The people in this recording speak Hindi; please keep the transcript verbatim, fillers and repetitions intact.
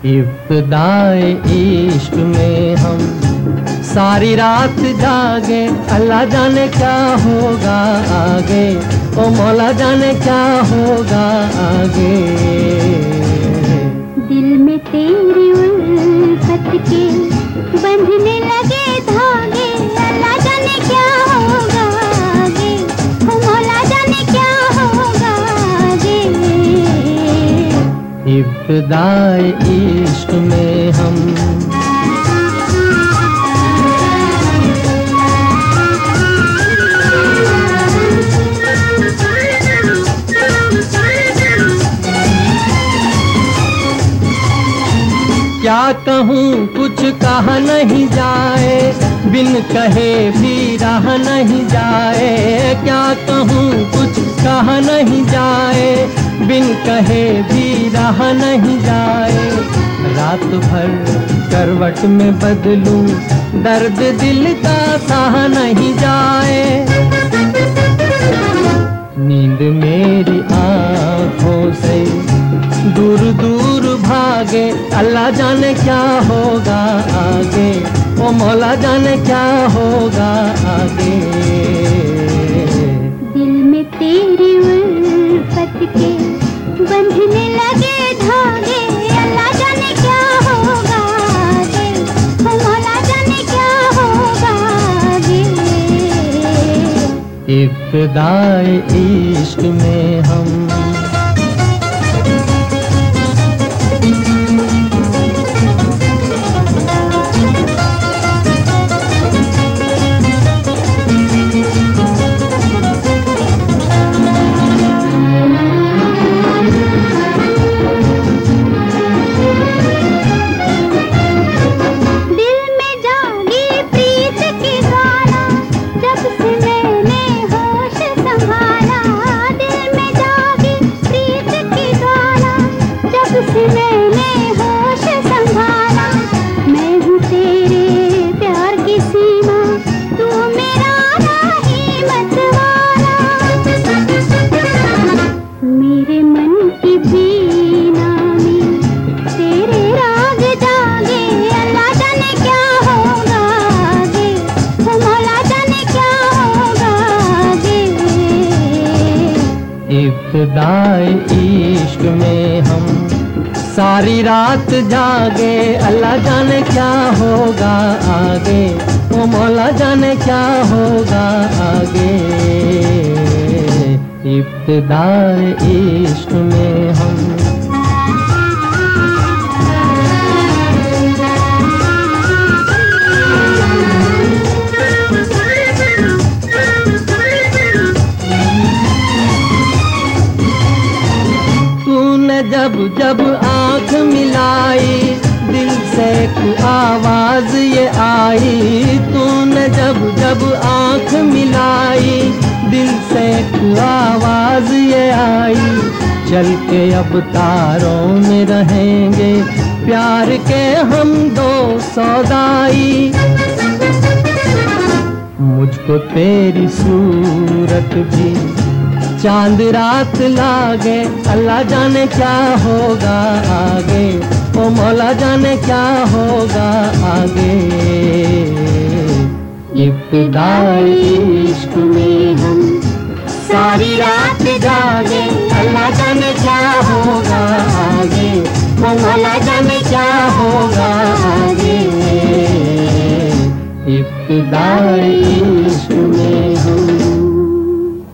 इब्तिदाए इश्क में हम सारी रात जागे, अल्लाह जाने क्या होगा आगे, ओ मौला जाने क्या होगा आगे। दिल में तेरी उल्फत के बंधने लगे धागे, अल्लाह जाने क्या होगा आगे, ओ मौला जाने क्या होगा आगे। इब्तिदाए इश्क में हम क्या कहूँ कुछ कहा नहीं जाए, बिन कहे भी रहा नहीं जाए। क्या कहूँ कुछ कहा नहीं जाए, बिन कहे भी रहा नहीं जाए। रात भर करवट में बदलूं, दर्द दिल का सहा नहीं जाए। नींद मेरी आँखों से दूर दूर भागे, अल्लाह जाने क्या होगा आगे, ओ मौला जाने क्या होगा आगे। दिल में तेरी उल्फत के बंधने लगे धागे, अल्लाह जाने क्या होगा आगे, ओ मौला जाने क्या होगा आगे। इब्तिदाए इश्क में हम इब्तिदाए इश्क में हम सारी रात जागे, अल्लाह जाने क्या होगा आगे, ओ मौला जाने क्या होगा आगे। इब्तिदाए इश्क में हम जब जब आँख मिलाई, दिल से एक आवाज ये आई। तूने जब जब आँख मिलाई, दिल से एक आवाज ये आई। चल के अब तारों में रहेंगे, प्यार के हम दो सौदाई। मुझको तेरी सूरत भी चांद रात लागे, अल्लाह जाने क्या होगा आगे, ओ मौला जाने क्या होगा आगे। इब्तिदाए इश्क में हम सारी रात जागे, अल्लाह जाने क्या होगा आगे, ओ मौला जाने क्या होगा आगे। इब्तिदाए